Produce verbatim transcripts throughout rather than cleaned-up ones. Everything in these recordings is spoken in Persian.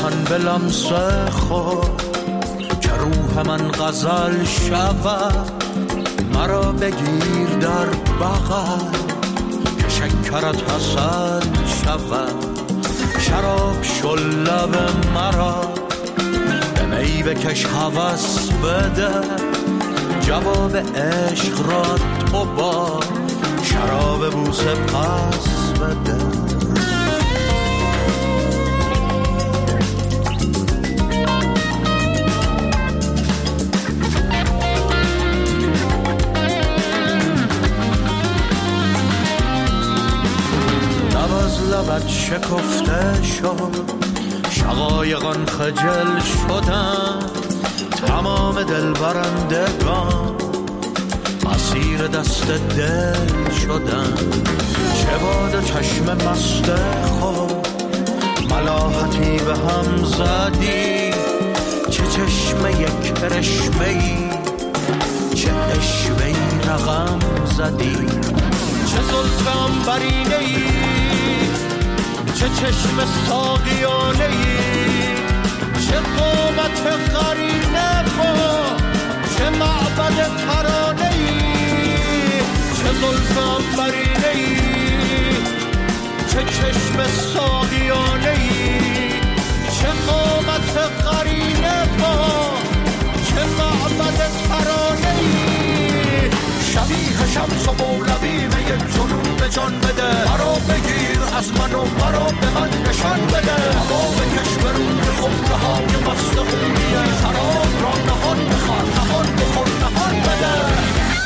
دهن به لمس خود که روح من غزل شود، مرا بگیر در بغل که شکرت حسن شود. شراب شل لب مرا به می بکش هوس بده، جواب عشق را تو با شراب بوسه پس بده. لبت شکفته شد، شقایقان خجل شدن، تمام دل برندگان اسیر دست دل شدن. چه باد چشم مست خود ملاحتی به هم زدی، چه چشم یک کرشمه‌ای، چه اشوه‌ای رقم زدی. چه زلف عنبرینه‌ای، چه چشم ساقیانه‌ای، چه قامت قرینه با، چه معبد ترانه‌ای. چه زلف عنبرینه‌ای، چه چشم ساقیانه‌ای، چه قامت قرینه با، چه معبد ترانه‌ای. شبیه شمس و مولوی می جنون به جان بده، مرا بگیر از من و مرا به من نشان بده. هوا بکش به روی خمره های مست خونیه، شراب را نهان بخور نهان بخور نهان بده.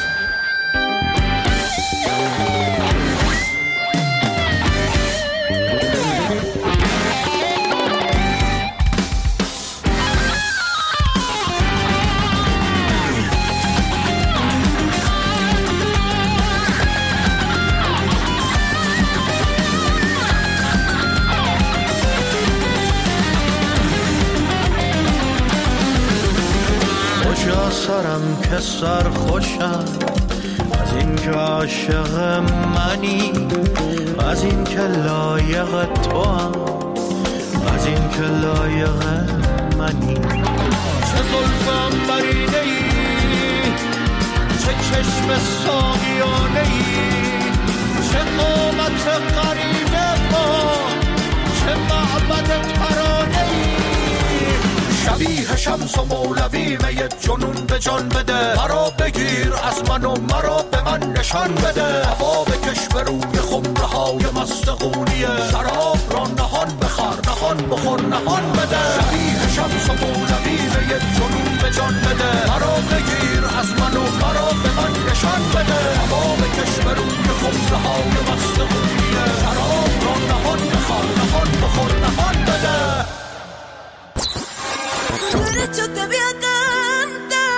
سرم که سر خوشم از این که عاشق منی، از این که لایق تو هم، از این که لایق منی. چه زلف عنبرینه‌ای، چه چشم ساقیانه‌ای، چه قامت قرینه با، چه معبد ترانه‌ای. شبیه شمس و مولوی می جنون به جان بده، مرا بگیر از من و مرا به من نشان بده. هوا بکش به روی خمره های مست قونیه، شراب را نهان بخور نهان بخور نهان بده. شبیه شمس و مولوی می جنون به جان بده، مرا بگیر از من و مرا به من نشان بده. هوا بکش به روی خمره های مست قونیه، شراب را نهان بخور نهان بخور نهان بده. Yo te voy a cantar,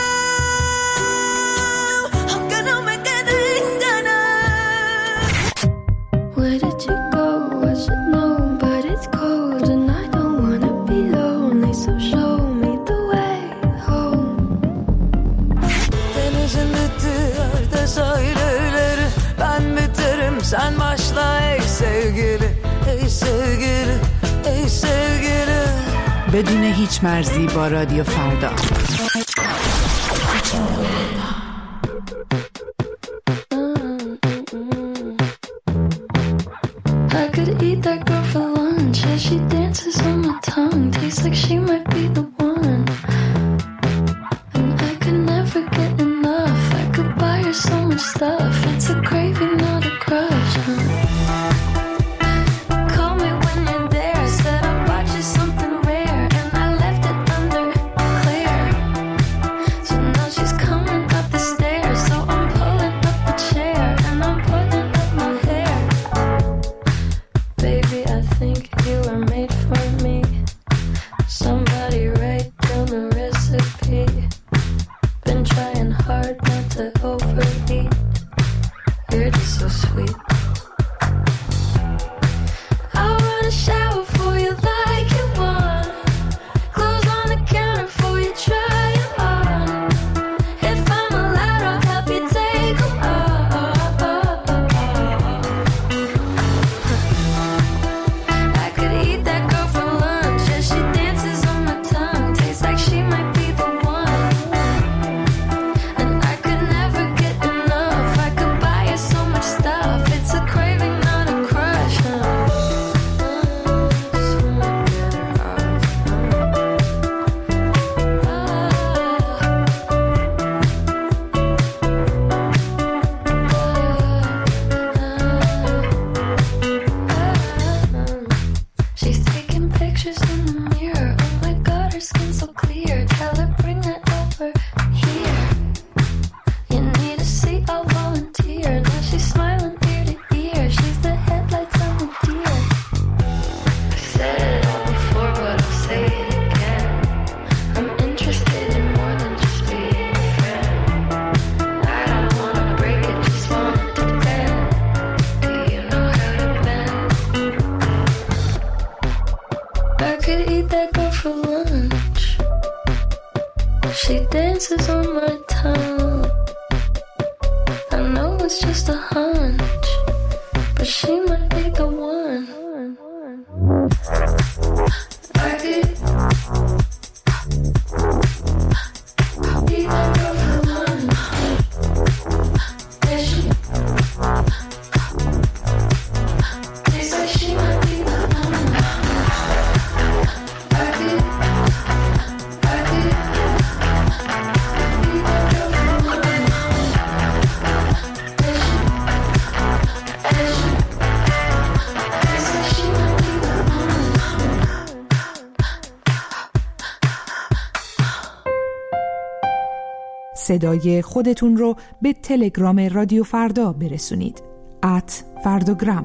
aunque no me queden ganas. Where did you go? I should know, but it's cold and I don't wanna be lonely, so show me the way home. Denizin bittiği sahilleri, ben biterim sen başla ey sevgili, ey sevgili, ey sevgili. بدون هیچ مرزی با رادیو فردا. I could eat that girl for lunch as she dances on my tongue, tastes like she might be the one. And I could never get enough. I could buy her so much stuff. It's a craving, not a crush. Huh? Call me when you're there. I said I bought you something rare. dances on my tongue. I know it's just a hunch, but she might be the one. I could be that girl for lunch. Yeah, she, they say she might be the one. I could, I could be that girl for lunch. Yeah, she, yeah, she, they say she might be the one. صدای خودتون رو به تلگرام رادیو فردا برسونید. ات فرداگرام.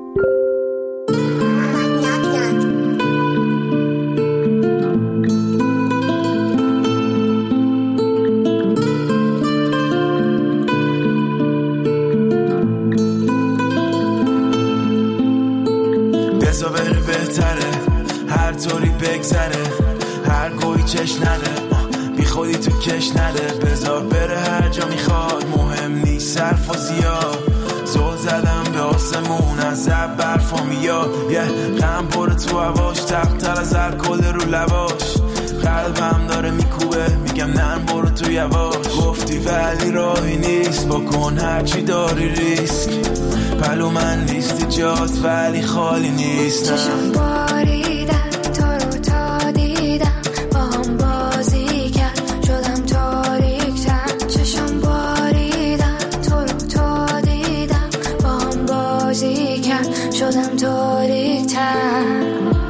بزا بره بهتره، هر طوری بگذره، هر گوی چش نده، بی خودی تو کش نده. بذار بره هر جا میخواد، مهم نیست صرف و زیاد. زل زدم به آسمون از زب برفا میاد. یه غم پره تو هواش، تختر از الکل رو لباش. قلبم داره میکوبه، میگم نرم برو تو یواش. گفتی ولی راهی نیست، بکن هرچی داری ریسک. پلو من لیستی جات ولی خالی نیست. چشم باریدن تو رو تا دیدم، با هم بازی کرد شدم تاریک تر. چشم باریدن تو رو تا دیدم، با هم بازی کرد شدم تاریک تر.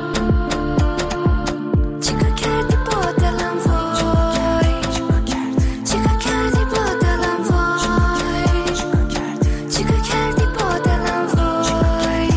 چیکار کردی با دلم وای، چیکار کردی با دلم وای، چیکار کردی با دلم وای.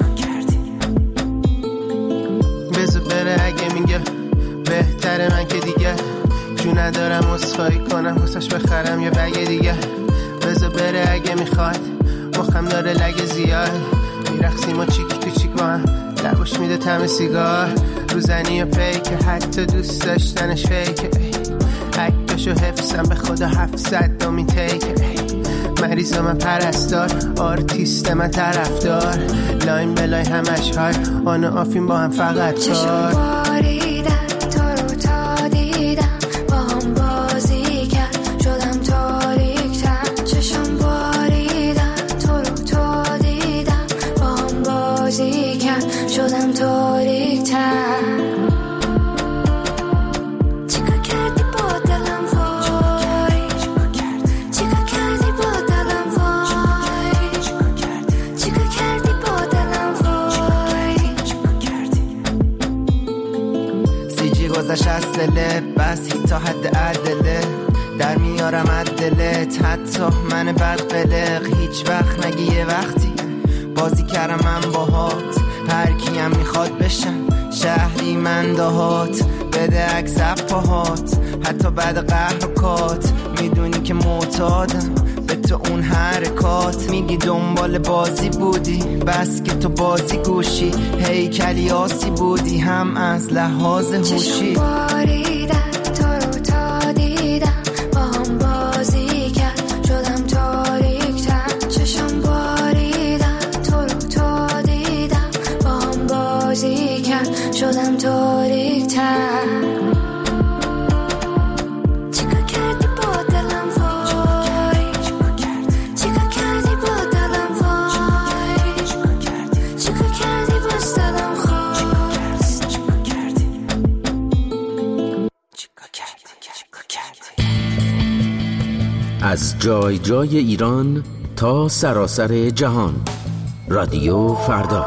بذار بره اگه میگه بهتره، من که دیگه جو ندارم عذرخواهی کنم واسش بخرم یه بگه دیگه. بذار بره اگه میخواد، مخم داره لگه زیاد. میرقصیم و چیک تو چیک با هم، لباش میده طعم سیگار. روزنی و پیکه، حتی دوست داشتنش فیکه. عکسشو حفظم به خدا هفتصد دومین تیکه. مریض من پرستار، آرتیست من طرفدار. لاین بلای همش های آن و آفین با هم فقط چشم باریدن تو رو تا دیدم، با هم بازی کرد شدم تاریک تر. چشم باریدن تو رو تا دیدم، با هم بازی کرد شدم تاریک تر. چیکار کردی با دلم وای، چیکار کردی با دلم وای، چیکار کردی با دلم وای. سی جی گذشت از دلت، بس تا حد عدله. در میارم عدلت، حتی من بد قلق. هیچ وقت نگی یه وقتی بازی کردم من باهات. هر کیم میخواد بشم شهری من دهات. بده عکس پاهات، حتی بعد قهر و کات. میدونی که معتادم به تو اون حرکات. میگی دنبال بازی بودی، بس که تو بازی گوشی. هیکلی آسی بودی هم از لحاظ هوشی. چشم باریدن تو رو تا دیدم، با هم بازی کرد شدم تاریک تر. چشم باریدن تو رو تا دیدم، با هم بازی کرد شدم تاریک تر. چیکار کردی با دلم وای، چیکار کردی با دلم وای، چیکار کردی باز دلم خواست. از جای جای ایران تا سراسر جهان، رادیو فردا.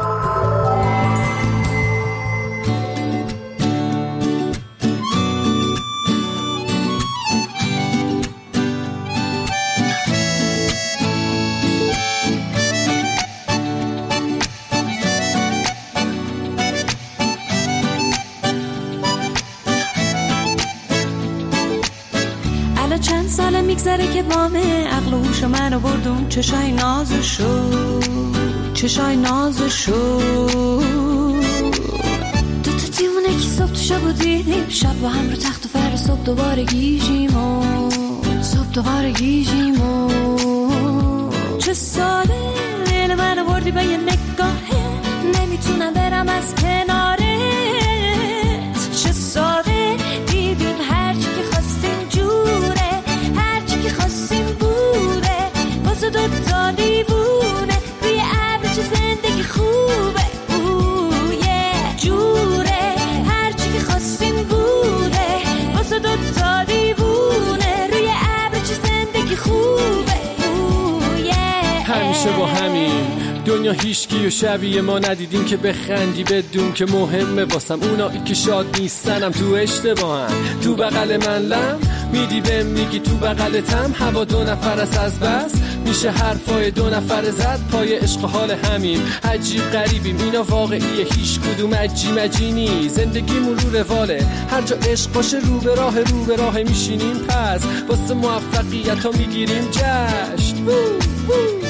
چند ساله میگذره که وامه عقل و هوش منو بردون. چشای نازشو، چشای نازشو. دو تا دیوونه که صبح تو شب و دیدیم شب با هم رو تخت و فر صبح دوباره گیجیم و صبح دوباره گیجیم و چه ساله دل منو بردی به یه نگاهه نمیتونم برم از کنارت چه ساده دیدیم هرچی که خواستیم جوره هرچی که خواستیم بوده واسه دوتا دیوونه روی ابر چه زندگی خوبه اوه جوره هرچی که خواستیم بوده واسه دوتا دیوونه روی ابر چه زندگی خوبه اوه همیشه با همین دنیا هیچکی و شبیه ما ندیدیم که بخندی بدون که مهمه واسم اونایی که شاد نیستنم تو اشتباهن تو بغل من لم میدی بهم میگی تو بغلتم هوا دو نفر است از بس میشه حرفای دو نفر زد پای عشق حال همین عجیب غریبیم اینا واقعیه هیچ کدوم عجی مجینی زندگیمون رو رواله هر جا عشق باشه رو به راه رو به راه میشینیم پس واسه موفقیت ها میگیریم جشن وو وو.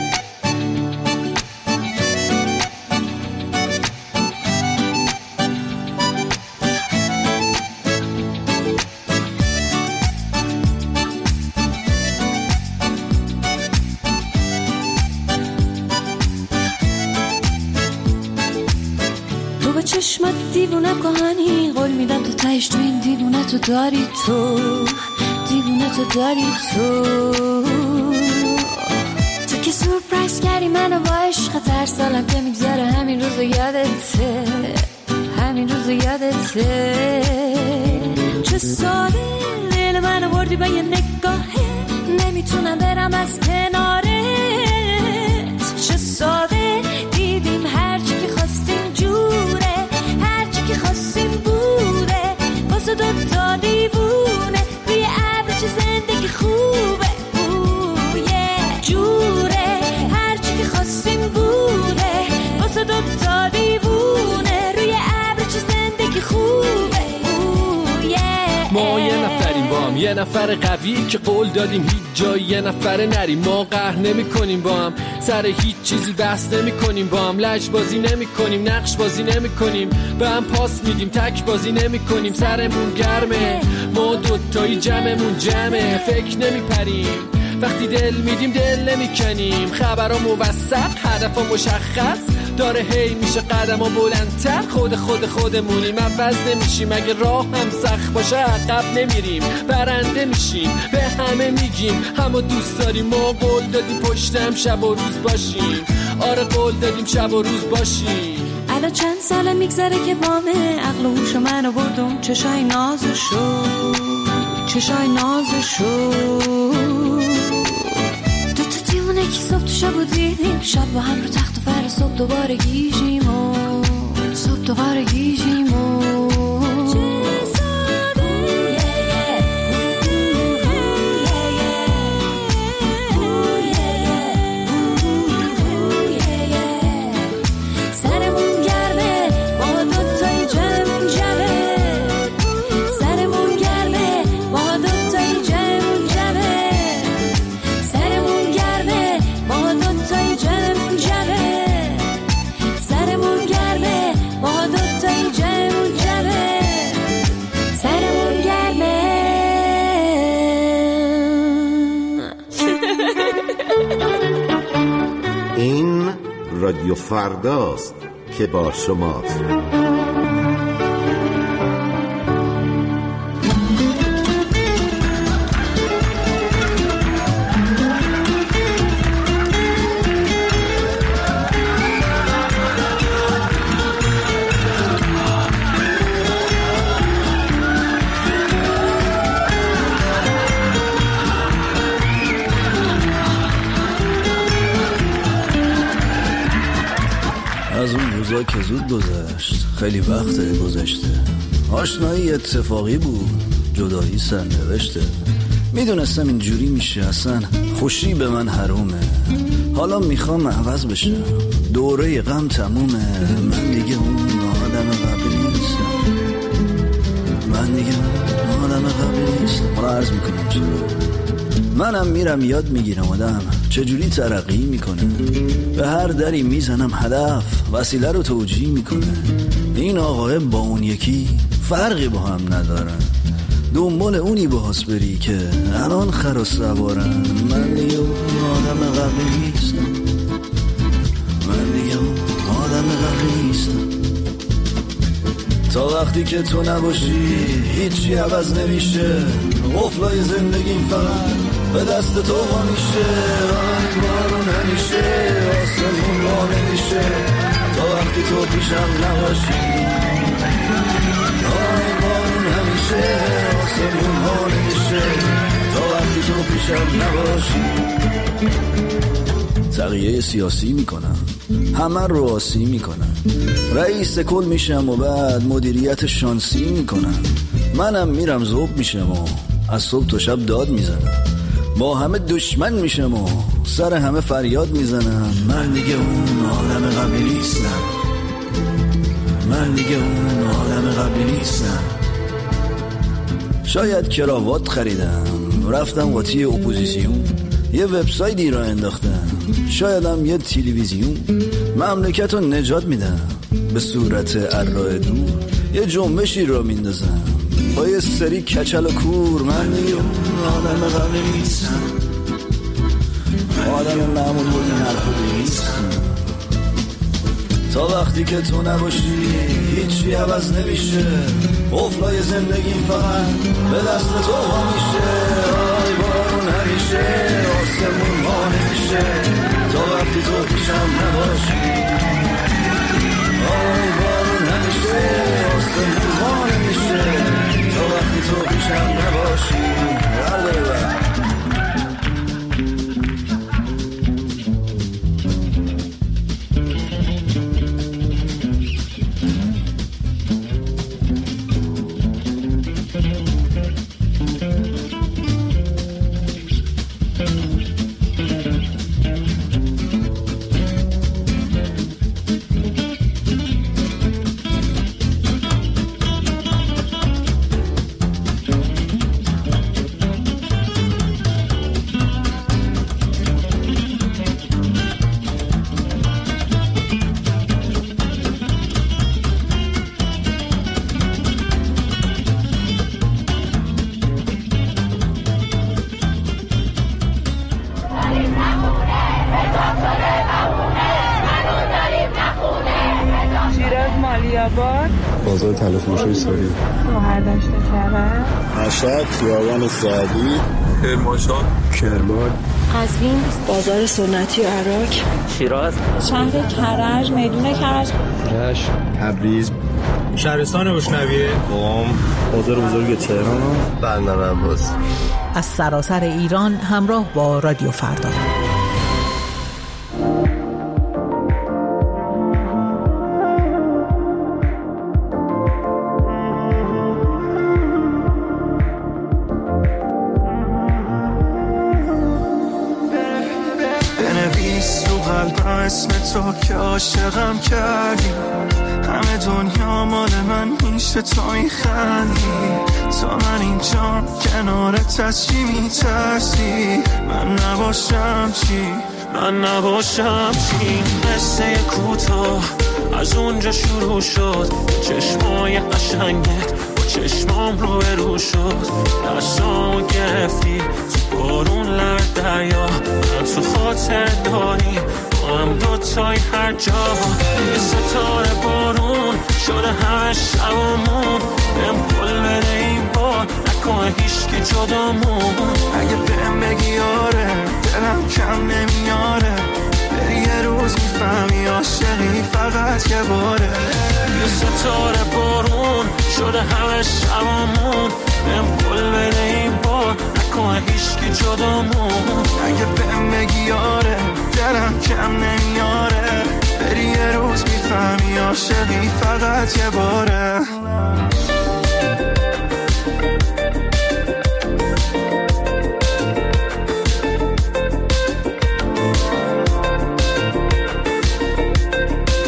چشمت دیوونه کهانی قول میدم تو تهش تو این دیوونه تو داری تو دیوونه تو داری تو تو که سورپرایز کردی منو با عشق هر سالم که میگذره همین روزو یادته همین روزو یادته چه ساله دل منو بردی به یه نگاهه نمیتونم برم از کنارت چه ساده دیدیم هرچی که خواستیم جوره که خواستیم بوده واسه دوتا دیوونه روی ابر چه زندگی خوبه اوه جوره هرچی که خواستیم بوده واسه دوتا دیوونه روی ابر چه زندگی خوبه اوه ما یه نفریم با هم یه نفر قوی که قول دادیم هیچ جایی یه نفر نریم ما قهر نمی کنیم با هم سر هیچ چیزی بحث نمی کنیم با هم لج بازی نمی کنیم نقش بازی نمی کنیم به هم پاس میدیم تک بازی نمی کنیم سرمون گرمه ما دوتایی جمعمون جمعه فکر نمی پریم وقتی دل میدیم دل نمی کنیم خبرها موثق هدفها مشخص داره هی میشه قدم ها بلندتر خود خود خودمونیم عوض نمیشیم اگه راه هم سخت باشه عقب نمیریم برنده میشیم به همه میگیم همه دوست داریم ما قول دادیم پشتم شب و روز باشیم آره قول دادیم شب و روز باشیم الان چند ساله میگذره که بامه عقل و هوش منو بردم چشای نازشو چشای نازشو دو تا دیوونه که صبح تو شب و دیدیم شب با هم رو تخت و فر صبح دوباره گیجیم و صبح دوباره گیجیم و رادیو فرداست که با شماست. از اون روزا که زود گذشت خیلی وقت گذشته آشنایی اتفاقی بود جدایی سرنوشته میدونستم اینجوری میشه اصلا خوشی به من حرومه حالا میخوام عوض بشم دوره غم تمومه من دیگه اون آدم قبلی نیستم من دیگه اون آدم قبلی نیستم حالا عرض میکنم چرا منم میرم یاد میگیرم آدم چجوری ترقی میکنه. به هر دری میزنم هدف وسیله رو توجیه میکنه. این آقای با اون یکی فرقی با هم ندارن. دنبال اونی باز بری که الان خر و سوارن. من دیگه آدم قبلی نیستم. من دیگه آدم قبلی نیستم. تا وقتی که تو نباشی هیچی عوض نمیشه. قفلای زندگیم فقط به دست تو وا میشه. آی بارون همیشه آسمون وا نمیشه تا وقتی تو پیشم نباشی. آی بارون همیشه آسمون وا نمیشه تا وقتی تو پیشم نباشی. تغییه سیاسی میکنم همه رو آسی میکنم. رئیس کل میشم و بعد مدیریت شانسی میکنم. منم میرم ذوب میشم و از صبح تا شب داد میزنم. با همه دشمن میشم و سر همه فریاد میزنم. من دیگه اون آدم قبلی نیستم. من دیگه اون آدم قبلی نیستم. شاید کراوات خریدم رفتم قاطی اپوزیسیون. یه وبسایتی را انداختم شایدم یه تلویزیون. مملکت رو نجات میدم به صورت ارائه دور. یه جنبشی را میندازم با یه سری کچل و کور. من دیگه اون آدم قبلی نیستم. آدم معمول بود این حرف رو نیستم. تا وقتی که تو نباشی هیچی عوض نمیشه. قفلای زندگیم فقط به دست تو وا میشه. آی بارون همیشه آسمون وا نمیشه تا وقتی تو پیشم نباشی. آی بارون همیشه آسمون وا نمیشه تا وقتی تو پیشم نباشی. بازار تلفروشی ساری مهردشت کرد مشهد خیابان سعدی کرمانشاه کرمان قزوین بازار سنتی و عراق شیراز شهر کرج میدون کرج رشت تبریز شهرستان بشنویه قم بازار بزرگ تهران بندر عباس. از سراسر ایران همراه با رادیو فردا. اسم تو که عاشقم کردی. همه دنیا مال من میشه تو میخندی. تا من اینجا کنارت از چی میترسی؟ من نباشم چی؟ من نباشم چی؟ قصه کوتاه از اونجا شروع شد. چشمای قشنگت با چشمام رو برو شد. دستامو گرفتی تو بارون لب دریا. من تو خاطر داری هم دوتای هر جا. یه ستاره بارون شده همه شبامون. بهم پل بده این بار نکنه هیچکی جدامون. اگه بهم بگی آره دلم کم نمیاره. بری یه روز میفهمی عاشقی فقط یه باره. یه ستاره بارون شده همه شبامون. بهم پل بده این بار نکنه هیچکی جدامون. اگه بهم بگی آره دلم کم نمیاره. بری یه روز میفهمی عاشقی فقط یه باره.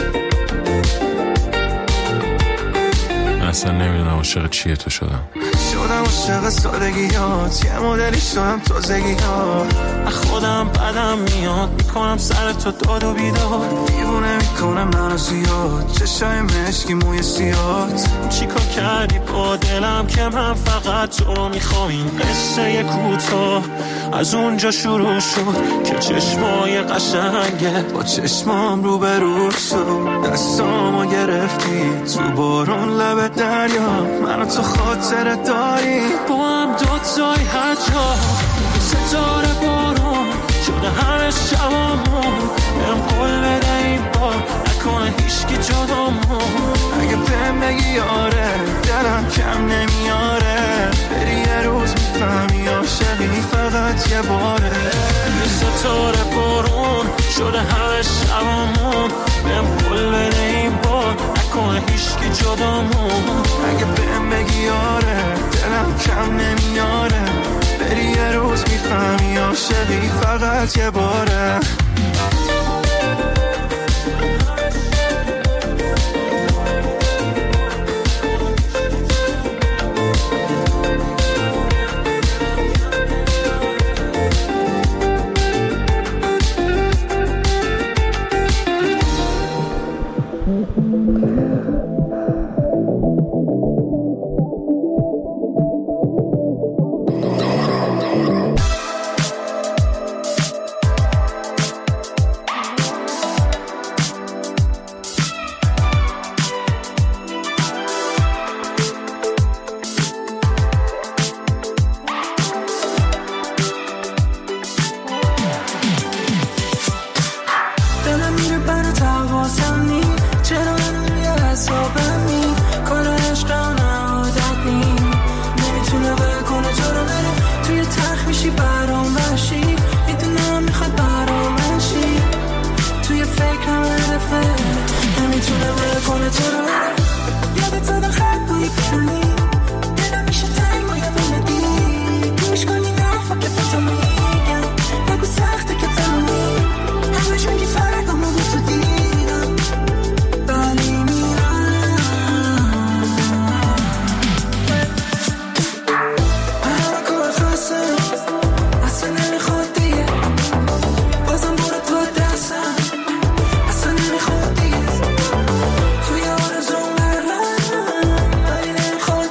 اصلا نمیدونم عاشق چیه تو شدم. شدم عاشق سادگیات، یه مدلی شدم تازگیات. از خودم بدم میاد، میکنم سر تو داد و بیداد. دیوونه میکنم منو زیاد، چشای مشکی موی سیاد. چیکار کردی با دلم که من فقط تو رو میخوام؟ این قصه یه کوتاه از اونجا شروع شد که چشمای قشنگه با چشمام رو به رو شد. دستامو گرفتی تو بارون لب دریا، منو تو خاطر داری با هم دوتای هر جا. ستاره بارون شده همه شبامون، برم قول بده این بار نکنه هیچکی جدامون. اگه بهم بگی آره دلم کم نمیاره، بری یه روز میفهمی عاشقی فقط یه باره. یه ستاره بارون شده همه شبامون، برم قول بده این بار نکنه هیچکی جدامون. اگه بهم بگی آره دلم کم نمیاره، بری یه روز میفهمی عاشقی فقط یه باره. خود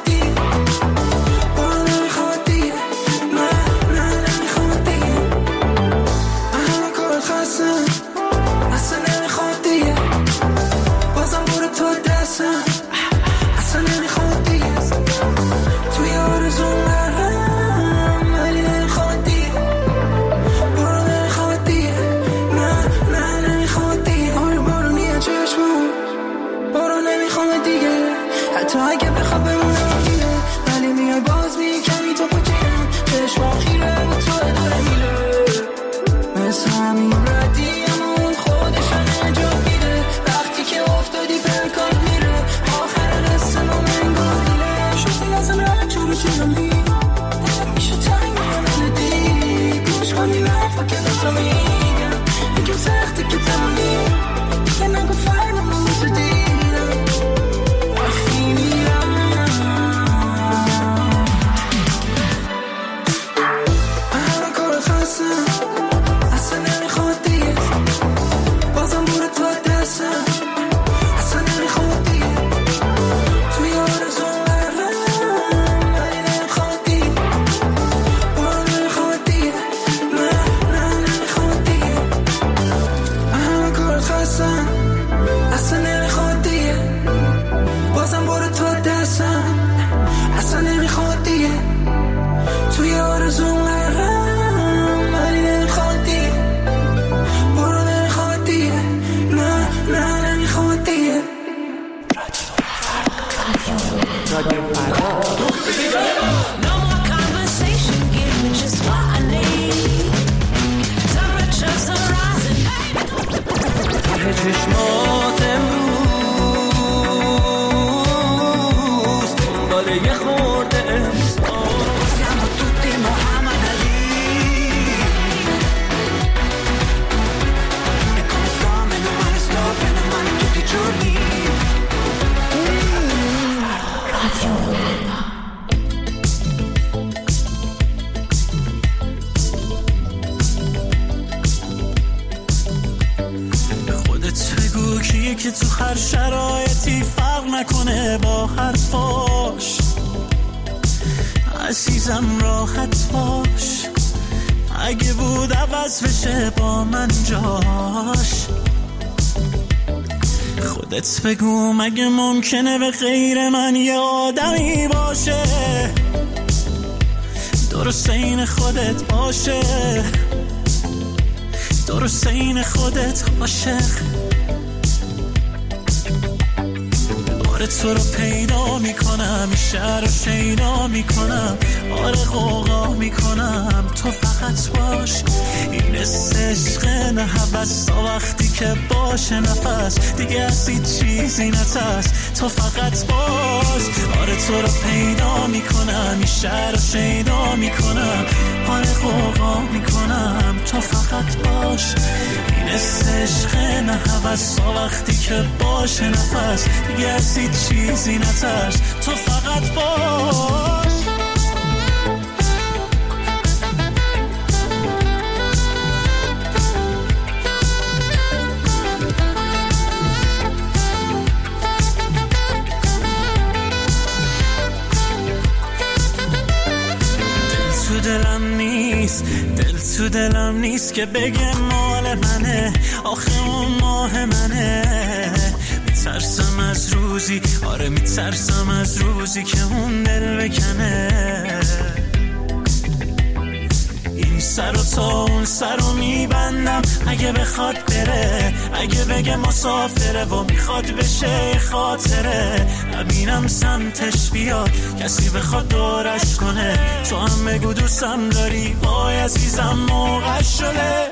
کسیه که تو هر شرایطی فرق نکنه با حرفاش. عزیزم راحت باش، اگه بود عوض بشه با من جاش. خودت بگو مگه ممکنه به غیر من یه آدمی باشه درست این خودت باشه، درست این خودت عاشق. آره تو رو پیدا میکنم، این شهر رو شیدا میکنم، آره غوغا میکنم، تو فقط باش. این عشق نه هوس تا وقتی که باشه نفس دیگه از هیچ چیزی نترس، تو فقط باش. آره تو رو پیدا میکنم، این شهر رو شیدا میکنم، آره غوغا میکنم، تو فقط باش. این عشق نه هوس تا وقتی که باشه نفس دیگه از هیچ چیزی نترس، تو فقط باش. دل تو دلم نیست، دل تو دلم نیست که بگه مال منه، آخه اون ماه منه. میترسم از روزی، آره میترسم از روزی که اون دل بکنه. این سر و تا اون سر رو میبندم اگه بخواد بره، اگه بگه مسافره و میخواد بشه خاطره. نبینم سمتش بیاد کسی بخواد دورش کنه، تو هم بگو دوستم داری، وای عزیزم موقع شده.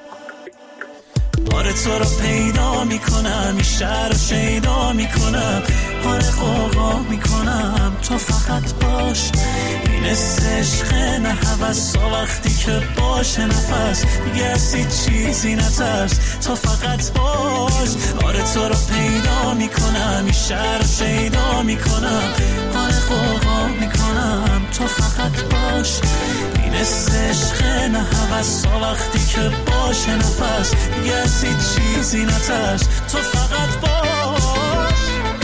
آره تو رو پیدا میکنم، این شهر رو شیدا میکنم، آره غوغا میکنم، تو فقط باش. این عشق نه هوس تا وقتی که باشه نفس دیگه از هیچ چیزی نترس، تو فقط باش. آره تو رو پیدا میکنم، این شهر رو شیدا میکنم، آره غوغا میکنم، تو فقط باش. این عشق نه هوس تا وقتی که باشه نفس دیگه از هیچ چیزی نترس، تو فقط باش.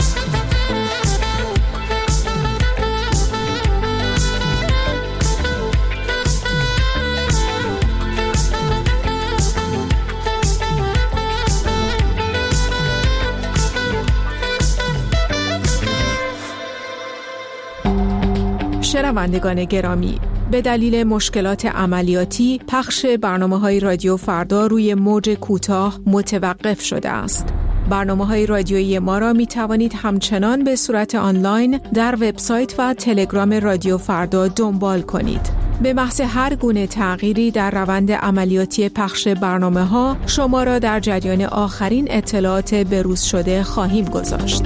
شنوندگان گرامی، به دلیل مشکلات عملیاتی پخش برنامه‌های رادیو فردا روی موج کوتاه متوقف شده است. برنامه‌های رادیویی ما را می توانید همچنان به صورت آنلاین در وبسایت و تلگرام رادیو فردا دنبال کنید. به محض هر گونه تغییری در روند عملیاتی پخش برنامه‌ها شما را در جریان آخرین اطلاعات بروز شده خواهیم گذاشت.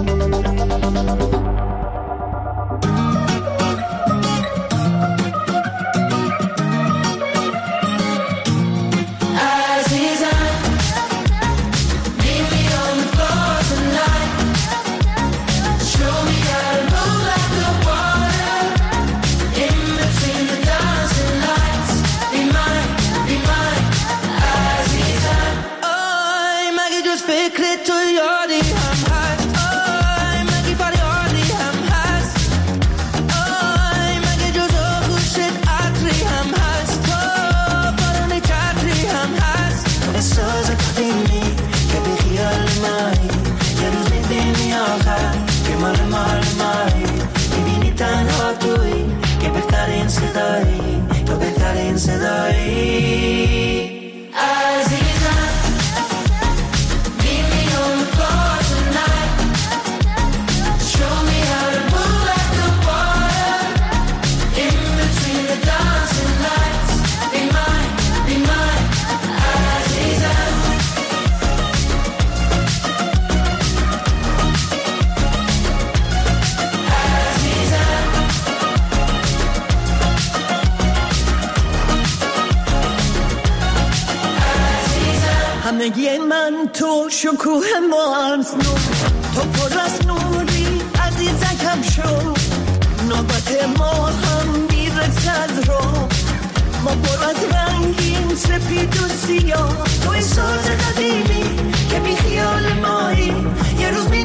همگی من تو شکوه مارز نو، تو پر از نوری عزیزکم شو. نوبت ما هم میرسد رو، ما پر از رنگین سپید و سیاه. تو ساز قدیمی که بی خیال مایی،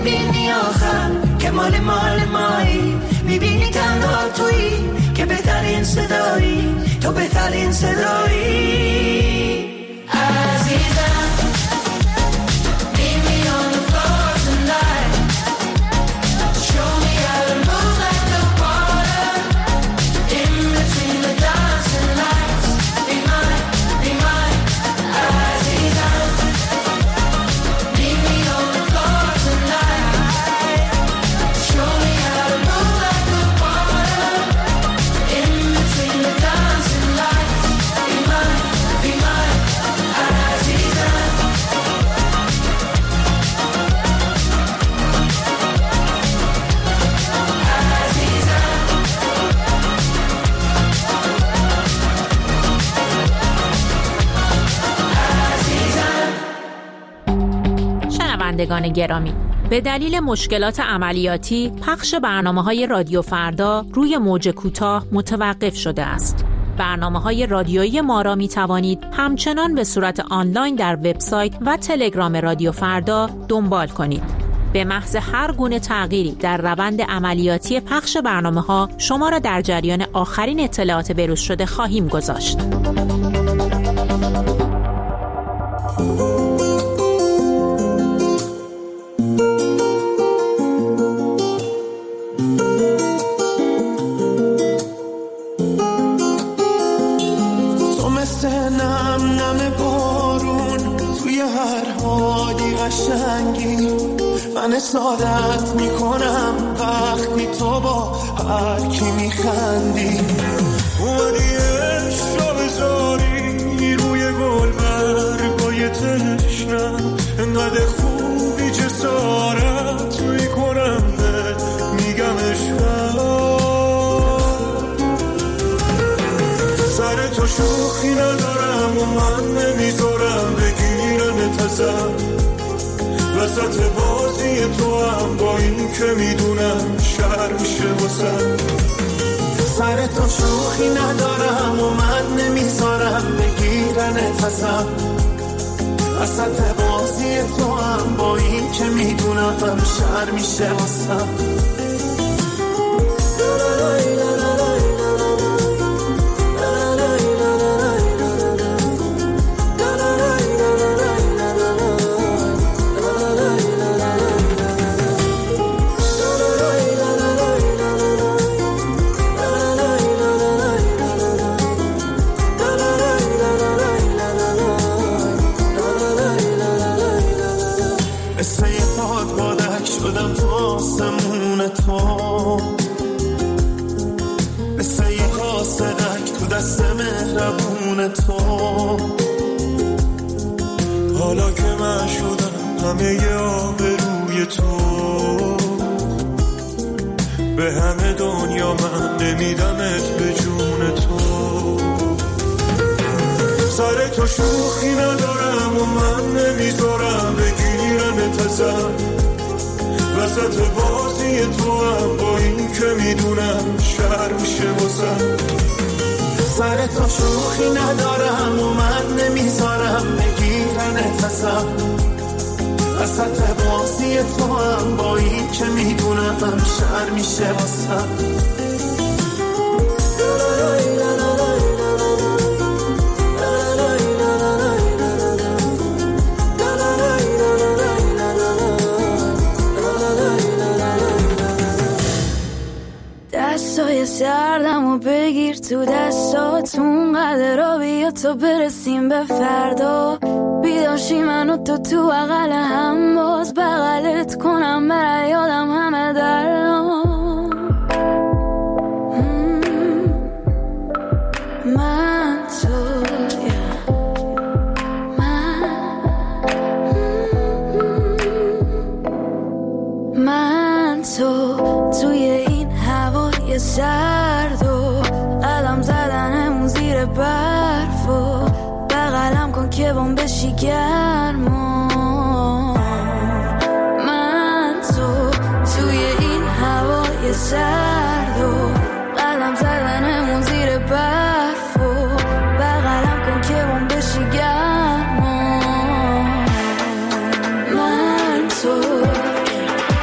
میبینی آخر که مال مال مایی، میبینی تنها تویی که بهترین صدایی، تو بهترین صدایی. عزیزم meet me on the floor tonight, show me how to move like the water, in between the dancing lights, be mine, be mine. Azizam, meet me on the floor tonight, show me how to move like the water, in between the dancing lights, be mine, be mine. Azizam. شنوندگان گرامی، به دلیل مشکلات عملیاتی پخش برنامه‌های رادیو فردا روی موج کوتاه متوقف شده است. برنامه‌های رادیویی ما را می‌توانید همچنان به صورت آنلاین در وبسایت و تلگرام رادیو فردا دنبال کنید. به محض هر گونه تغییری در روند عملیاتی پخش برنامه‌ها شما را در جریان آخرین اطلاعات بروز شده خواهیم گذاشت. تو مثل نم نم بارون توی هر حالی قشنگی، من سعادت میکنم وقتی تو با هر کی میخندی. اومدی عشق بذاری روی گل برگای تشنم، انقدر خوبی جسارت میکنم بهت میگم عشقم. سر تو شوخی ندارم و من نمیذارم بگیرنت ازم، وسط بازی تو هم با این که میدونم شهر میشه واسم. سر تو شوخی ندارم و من نمیذارم بگیرنت ازم، وسط بازی تو هم با این که میدونم شهر میشه واسم. حالا که من شدم همه آبروی تو، به همه دنیا من نمیدمت به جون تو. سر تو شوخی ندارم و من نمیذارم بگیرنت ازم، وسط بازی تو هم با این که میدونم شهر میشه واسم. سر تو شوخی ندارم و من نمیذارم بگیرنت ازم، وسط بازی تو هم با این که میدونم شهر میشه واسم. دستای سردم و بگیر تو دستاتون، قدر بیا تا برسیم به فردا. بیداشی منو تو تو بغل هم، باز بغلت کنم بره یادم همه دردم. من تو من تو توی این هوای سرد و قدم زدنمون زیر برف و بغلم کن که بام بشی گرم. من تو توی این هوای سرد و قدم زدنمون زیر برف و بغلم کن که بام بشی گرم. من تو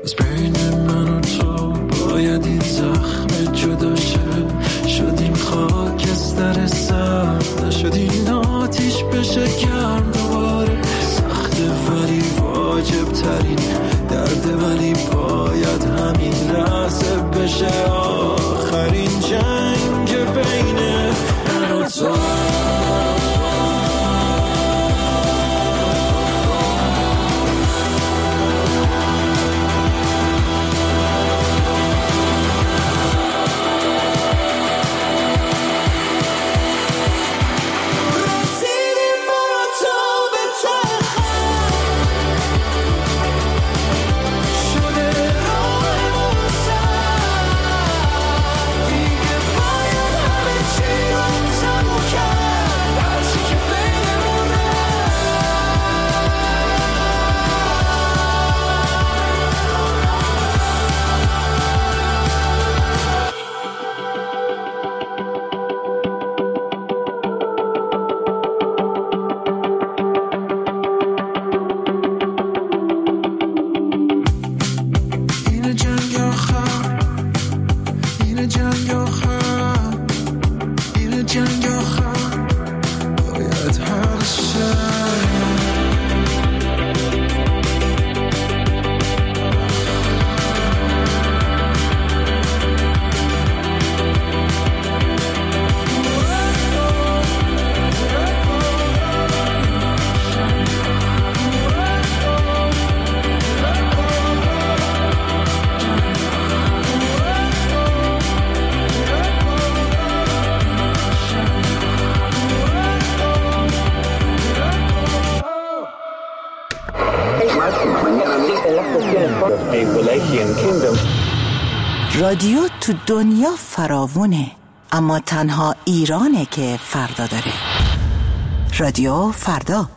از بین من و تو باید این زخم جدا شه. شدیم خاکستر سرد، نشدیم آتیش بشه گرم دوباره. سخته ولی واجب ترین درده، ولی باید همین لحظه بشه آخرین جنگ بین من و تو. رادیو تو دنیا فراوونه، اما تنها ایرانه که فردا داره. رادیو فردا.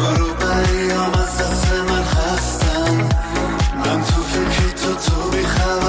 من تو فکر تو تو بی خبر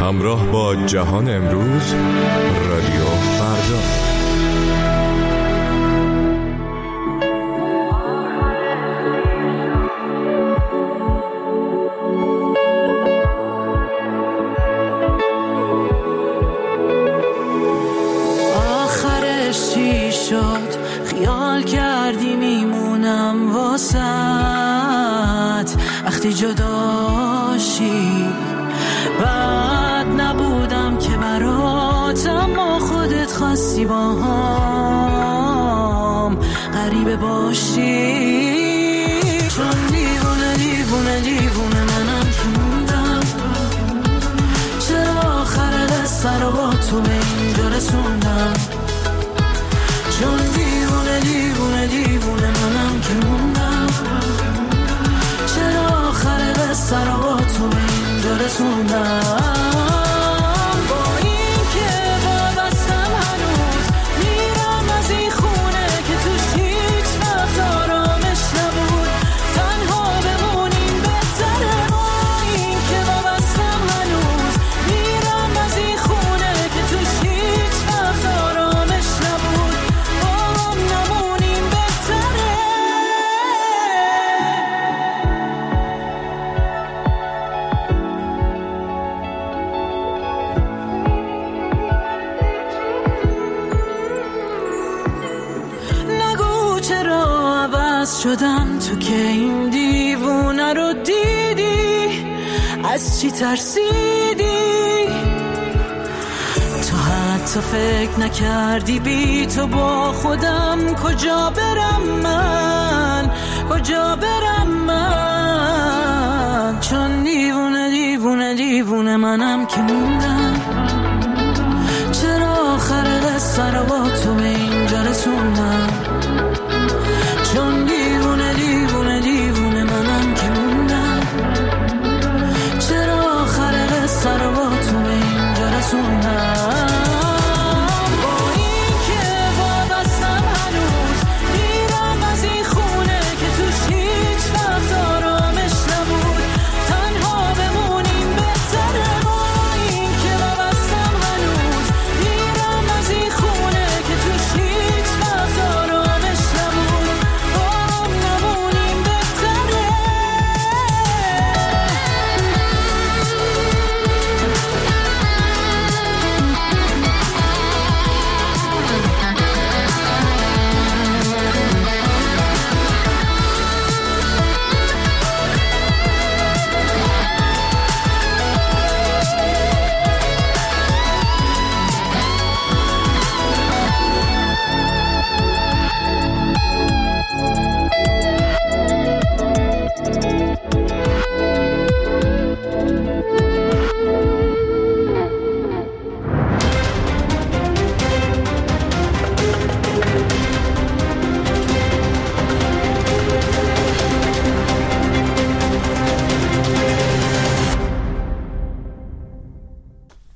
همراه با جهان امروز، رادیو فردا. آخرش چی شد؟ خیال کردی میمونم واسط وقتی جداشی. بعد نبودم که برات، اما خودت خواستی با هم غریبه باشی. چون دیوونه دیوونه دیوونه منم که موندم، چرا آخر قصه رو با تو به اینجا رسوندم. چون دیوونه دیوونه دیوونه منم که موندم، چرا آخر قصه رو با تو به اینجا رسوندم. با این که وابستم هنوز میرم از این خونه که توش هیچ وقت آرامش نبود، تنها بمونیم بهتره. با این که وابستم هنوز میرم از این خونه که توش هیچ وقت آرامش نبود، با هم نمونیم بهتره. نگو چرا عوض شدم، تو که این دیوونه رو دیدی، از چی ترسیدی؟ تو حتی فکر نکردی بی تو با خودم کجا برم من، کجا برم من. چون دیوونه دیوونه دیوونه منم که موندم، چرا آخر قصه رو با تو به اینجا رسوندم.